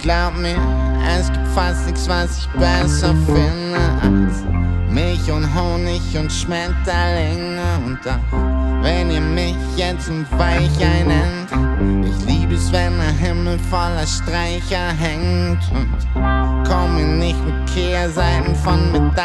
glaub mir, es gibt fast nichts, was ich besser finde als Milch und Honig und Schmetterlinge. Und auch wenn ihr mich jetzt ein Weichei nennt, ich liebe es, wenn der Himmel voller Streicher hängt. Und komm mir nicht mit Kehrseiten von Medaillen.